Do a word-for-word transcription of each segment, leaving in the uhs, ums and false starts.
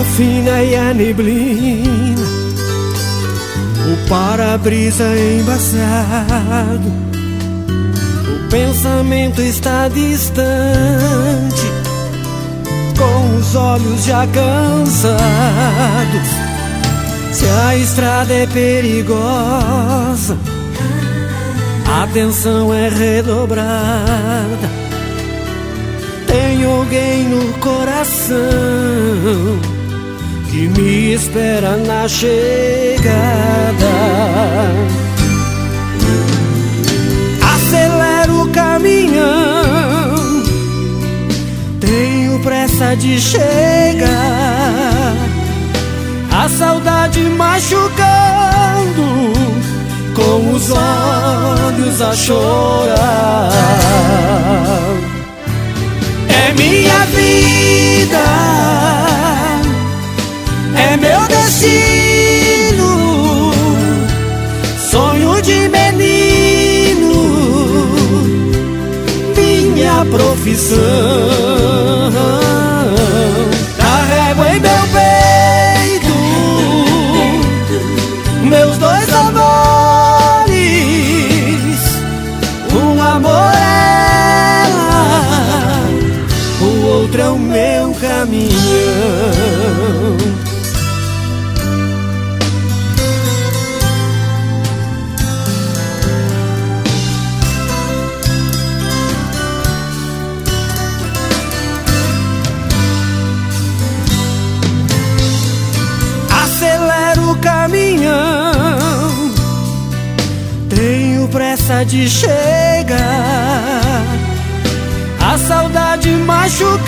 fina e a neblina, o para-brisa embaçado, o pensamento está distante, com os olhos já cansados. Se a estrada é perigosa, a atenção é redobrada. Tem alguém no coração que me espera na chegada. Acelero o caminhão, tenho pressa de chegar. A saudade machucando, com os olhos a chorar. É minha vida, é meu destino, sonho de menino, minha profissão. Carrego em meu peito meus dois amores, um amor é ela, o outro é o meu caminhão. Acelero o caminhão, tenho pressa de chegar. A saudade machucando,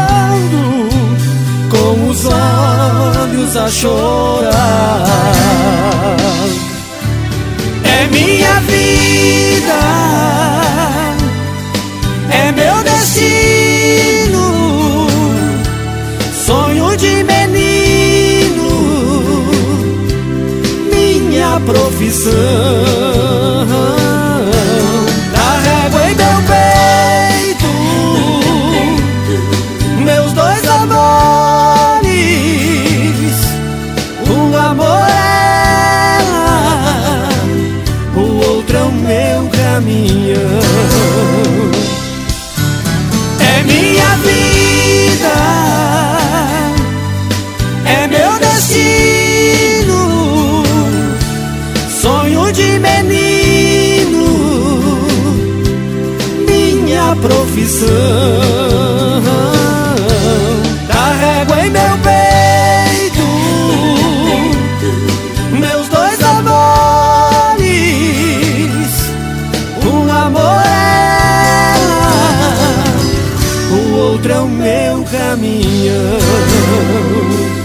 com os olhos a chorar. É minha vida, é meu destino, sonho de menino, minha profissão. Carrego em meu peito meus dois amores, um amor é ela, o outro é o meu caminhão. É minha vida, é meu destino, sonho de menino, minha profissão. Carrego em meu peito meus dois amores, um amor é ela, o outro é o meu caminhão.